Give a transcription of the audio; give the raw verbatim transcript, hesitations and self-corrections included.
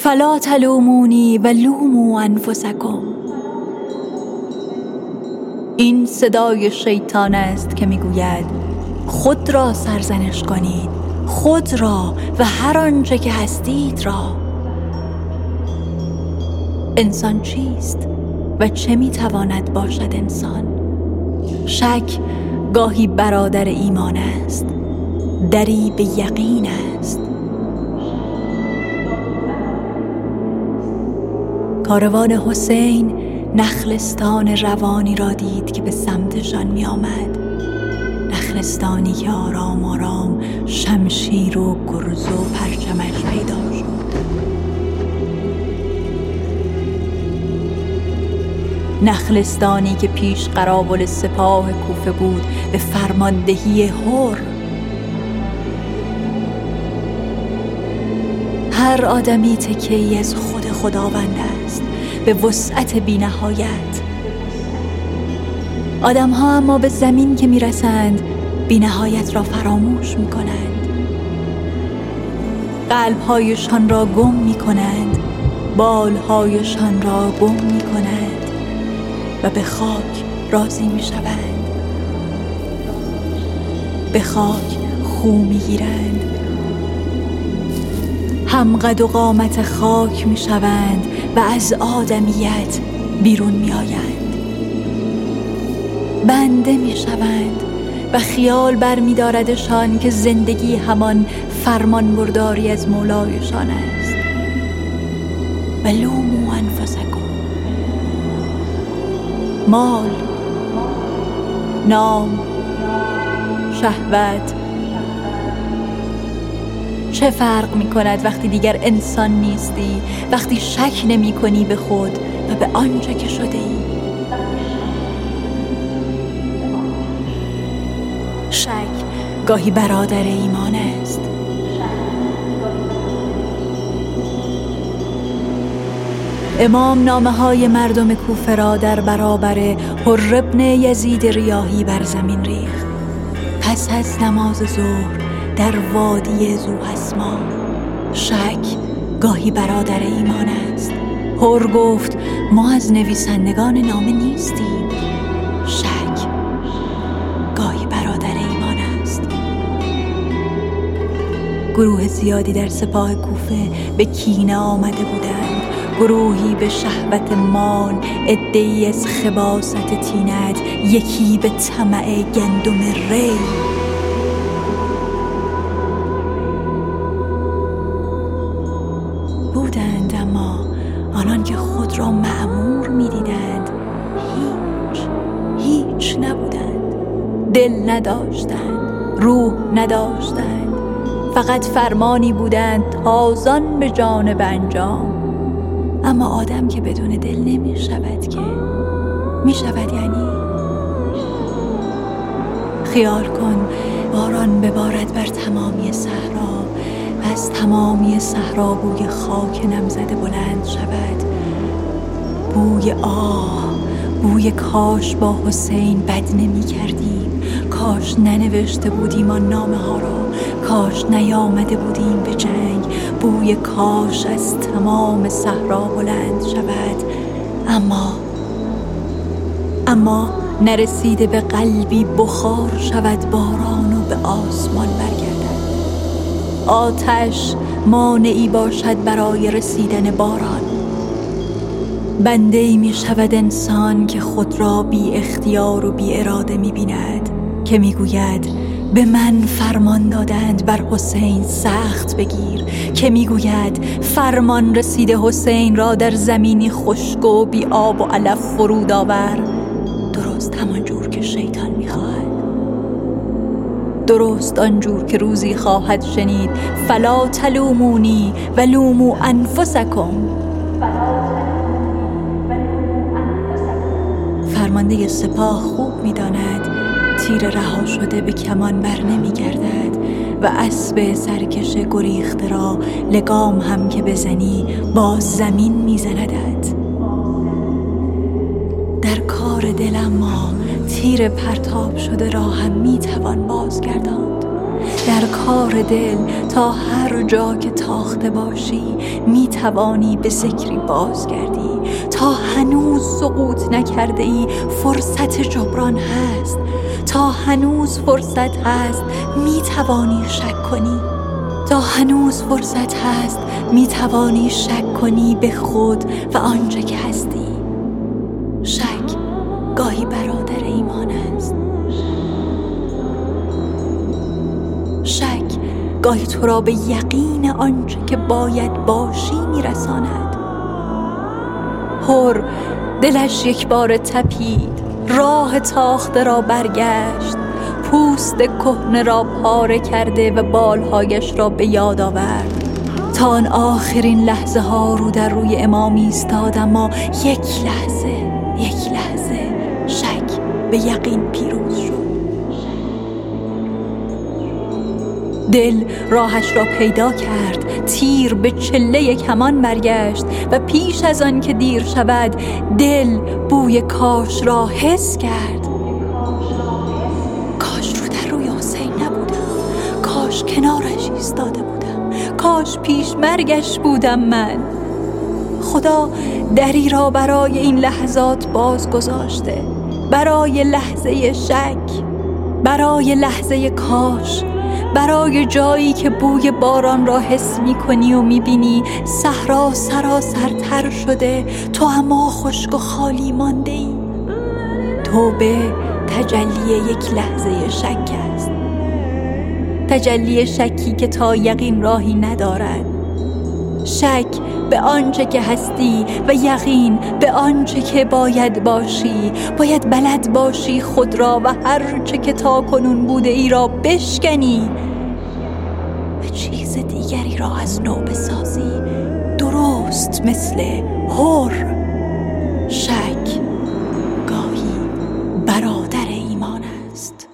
فلا تلومونی و لوموا انفسکم. این صدای شیطان است که میگوید خود را سرزنش کنید، خود را و هر آنچه که هستید را. انسان چیست و چه میتواند باشد انسان؟ شک گاهی برادر ایمان است، دری به یقین است. کاروان حسین نخلستان روانی را دید که به سمتشان می آمد. نخلستانی که آرام آرام شمشیر و گرز و پرچمش پیدا شد. نخلستانی که پیش قراول سپاه کوفه بود به فرماندهی هر. هر آدمی تکه‌ای از خود خداوند است به وسعت بی نهایت. آدم ها اما به زمین که می رسند بی نهایت را فراموش می کنند. قلب هایشان را گم می کنند، بال هایشان را گم می کنند و به خاک راضی می شوند. به خاک خو می گیرند، هم قد و قامت خاک می شوند و از آدمیت بیرون می آیند. بنده می شوند و خیال بر می داردشان که زندگی همان فرمان برداری از مولایشان است. و لوموا انفسکم. مال، نام، شهوت، چه فرق می کند وقتی دیگر انسان نیستی، وقتی شک نمی کنی به خود و به آنچه که شده ای؟ شک گاهی برادر ایمان است. امام نامه های مردم کوفه را در برابر حر ابن یزید ریاحی بر زمین ریخت. پس از نماز ظهر در وادی ذوحسما. شک گاهی برادر ایمان است. حر گفت ما از نویسندگان نامه نیستیم. شک گاهی برادر ایمان است. گروه زیادی در سپاه کوفه به کینه آمده بودند، گروهی به شهوت مال، عده‌ای از خباثت طینت، یکی به طمع گندم ری. بودند اما آنان که خود را مأمور می دیدند هیچ هیچ نبودند. دل نداشتند، روح نداشتند، فقط فرمانی بودند تازان به جانب انجام. اما آدم که بدون دل نمی شود که می شود یعنی خیال کن باران ببارد بر تمامی صحرا و از تمامی صحرا بوی خاک نمزده بلند شود. بوی آه، بوی کاش با حسین بد نمی کردیم، کاش ننوشته بودیم آن نامه ها را، کاش نیامده بودیم به جنگ. بوی کاش از تمام صحرا بلند شود. اما اما نرسیده به قلبی بخار شود باران و به آسمان برگردد. آتش مانعی باشد برای رسیدن باران. بنده‌ای می شود انسان که خود را بی اختیار و بی اراده می بیند، که می گوید به من فرمان دادند بر حسین سخت بگیر، که می گوید فرمان رسیده حسین را در زمینی خشک و بی آب و علف فرود آور. درست همان جور که شیطان می خواهد، درست آنجور که روزی خواهد شنید فلا تلومونی و لوموا انفسکم. فرمانده سپاه خوب می داند تیر رها شده به کمان بر نمی گردد و اسب سرکش گریخته را لگام هم که بزنی باز زمین می زندد. در کار دل اما تیر پرتاب شده را هم می توان بازگرداند. در کار دل تا هر جا که تاخته باشی می توانی به ذکری بازگردی. تا هنوز سقوط نکرده ای فرصت جبران هست. تا هنوز فرصت هست می توانی شک کنی. تا هنوز فرصت هست می توانی شک کنی به خود و آنچه که هستی. شک گاهی برادر ایمان است. شک گاهی تو را به یقین آنچه که باید باشی میرساند. حر دلش یک بار تپید، راه تاخته را برگشت، پوست کهنه را پاره کرده و بالهایش را به یاد آورد. تا آن آخرین لحظه ها رو در روی امام ایستاد، اما یک لحظه یک لحظه شک به یقین پیروز شد. دل راهش را پیدا کرد، تیر به چله کمان برگشت و پیش از آن که دیر شود دل بوی کاش را حس کرد. کاش رو در روی حسین نبودم، کاش کنارش ایستاده بودم، کاش پیش مرگش بودم من. خدا دری را برای این لحظات باز گذاشته، برای لحظه شک، برای لحظه کاش، برای جایی که بوی باران را حس می کنی و می بینی صحرا سراسرتر شده، تو اما خشک و خالی مانده ای. توبه تجلی یک لحظه شک است، تجلی شکی که تا یقین راهی ندارد. شک به آنچه که هستی و یقین به آنچه که باید باشی. باید بلد باشی خود را و هر چه که تا کنون بوده ای را بشکنی و چیز دیگری را از نو بسازی، درست مثل حر. شک گاهی برادر ایمان است.